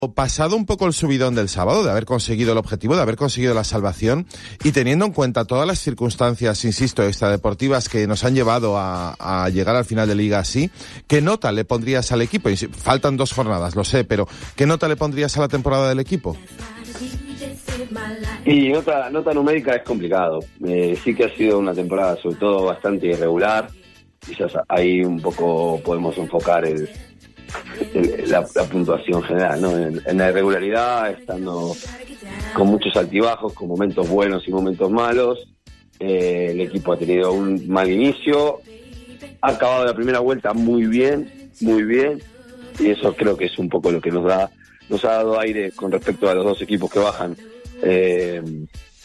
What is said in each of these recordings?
pasado un poco el subidón del sábado, de haber conseguido el objetivo, de haber conseguido la salvación, y teniendo en cuenta todas las circunstancias, insisto, extradeportivas que nos han llevado a llegar al final de liga así, ¿qué nota le pondrías al equipo? Y faltan 2 jornadas, lo sé, pero ¿qué nota le pondrías a la temporada del equipo? Y nota numérica es complicado. Sí que ha sido una temporada sobre todo bastante irregular. Quizás ahí un poco podemos enfocar la puntuación general, ¿no? En la irregularidad, estando con muchos altibajos, con momentos buenos y momentos malos. El equipo ha tenido un mal inicio, ha acabado la primera vuelta muy bien, y eso creo que es un poco lo que nos ha dado aire con respecto a los 2 equipos que bajan en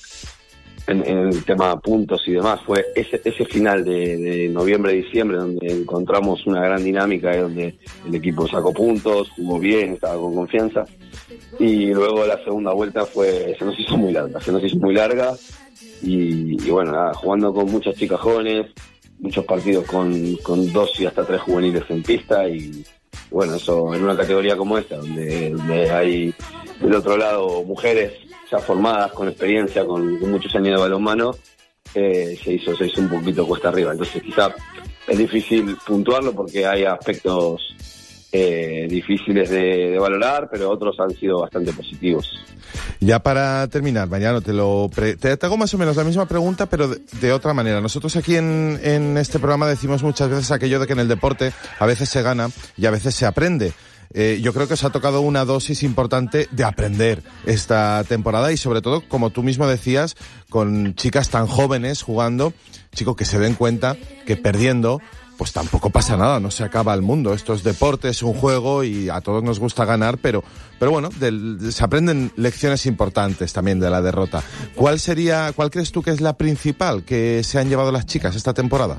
el tema puntos y demás. Fue ese final de noviembre-diciembre donde encontramos una gran dinámica, donde el equipo sacó puntos, jugó bien, estaba con confianza, y luego la segunda vuelta se nos hizo muy larga, y bueno, nada, jugando con muchas chicas jóvenes, muchos partidos con 2 y hasta 3 juveniles en pista, y bueno, eso en una categoría como esta, donde hay del otro lado mujeres ya formadas, con experiencia, con muchos años de balonmano, se hizo un poquito cuesta arriba. Entonces quizá es difícil puntuarlo porque hay aspectos difíciles de valorar, pero otros han sido bastante positivos. Ya para terminar, Mariano, te hago más o menos la misma pregunta, pero de otra manera. Nosotros aquí en este programa decimos muchas veces aquello de que en el deporte a veces se gana y a veces se aprende. Yo creo que os ha tocado una dosis importante de aprender esta temporada, y sobre todo, como tú mismo decías, con chicas tan jóvenes jugando, chicos, que se den cuenta que perdiendo pues tampoco pasa nada, no se acaba el mundo. Esto es deporte, es un juego y a todos nos gusta ganar, pero bueno, se aprenden lecciones importantes también de la derrota. ¿Cuál crees tú que es la principal que se han llevado las chicas esta temporada?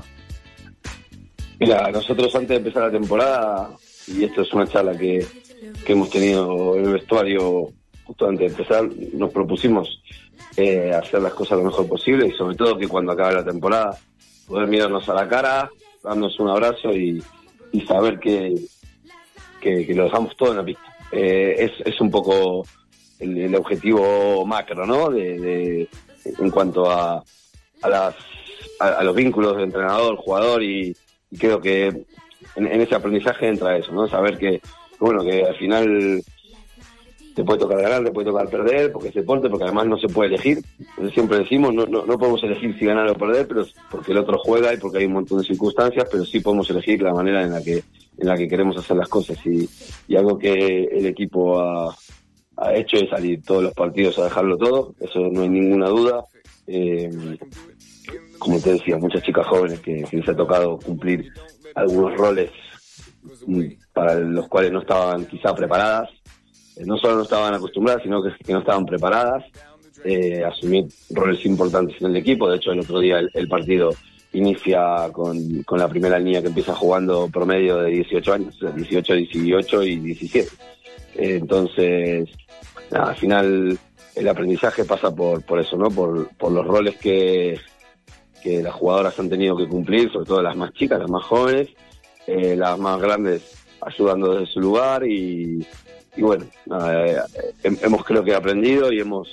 Mira, nosotros antes de empezar la temporada, y esto es una charla que hemos tenido en el vestuario justo antes de empezar, nos propusimos hacer las cosas lo mejor posible, y sobre todo que cuando acabe la temporada poder mirarnos a la cara, darnos un abrazo y saber que lo dejamos todo en la pista. Es un poco el objetivo macro, ¿no? En cuanto a los vínculos de entrenador, jugador, y creo que en ese aprendizaje entra eso, ¿no? Saber que al final te puede tocar ganar, te puede tocar perder, porque es deporte, porque además no se puede elegir. Siempre decimos, no podemos elegir si ganar o perder, pero porque el otro juega y porque hay un montón de circunstancias, pero sí podemos elegir la manera en la que queremos hacer las cosas, y algo que el equipo ha hecho es salir todos los partidos a dejarlo todo, eso no hay ninguna duda. Como te decía, muchas chicas jóvenes que les ha tocado cumplir algunos roles para los cuales no estaban quizá preparadas. No solo no estaban acostumbradas, sino que no estaban preparadas a asumir roles importantes en el equipo. De hecho, el otro día el partido inicia con la primera línea que empieza jugando promedio de 18 años, 18, 18 y 17. Entonces, al final el aprendizaje pasa por eso, ¿no? Por los roles que las jugadoras han tenido que cumplir, sobre todo las más chicas, las más jóvenes, las más grandes ayudando desde su lugar, y bueno, hemos creo que aprendido y hemos,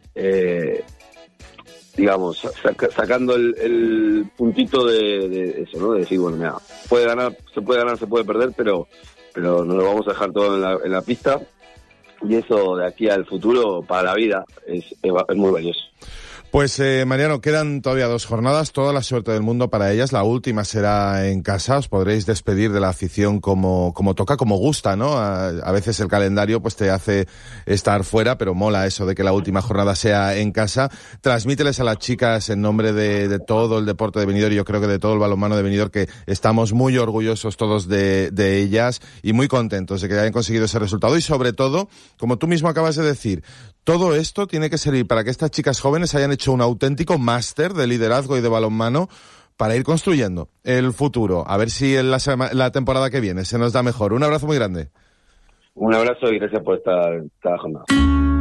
sacando el puntito de eso, ¿no? De decir, bueno, mira, se puede ganar, se puede perder, pero nos lo vamos a dejar todo en la pista, y eso de aquí al futuro, para la vida, es muy valioso. Pues Mariano, quedan todavía 2 jornadas, toda la suerte del mundo para ellas. La última será en casa, os podréis despedir de la afición como toca, como gusta, ¿no? A veces el calendario pues te hace estar fuera, pero mola eso de que la última jornada sea en casa. Transmíteles a las chicas en nombre de todo el deporte de Benidorm, y yo creo que de todo el balonmano de Benidorm, que estamos muy orgullosos todos de ellas y muy contentos de que hayan conseguido ese resultado, y sobre todo, como tú mismo acabas de decir, todo esto tiene que servir para que estas chicas jóvenes hayan hecho un auténtico máster de liderazgo y de balonmano para ir construyendo el futuro. A ver si en la temporada que viene se nos da mejor. Un abrazo muy grande. Un abrazo y gracias por estar cada jornada.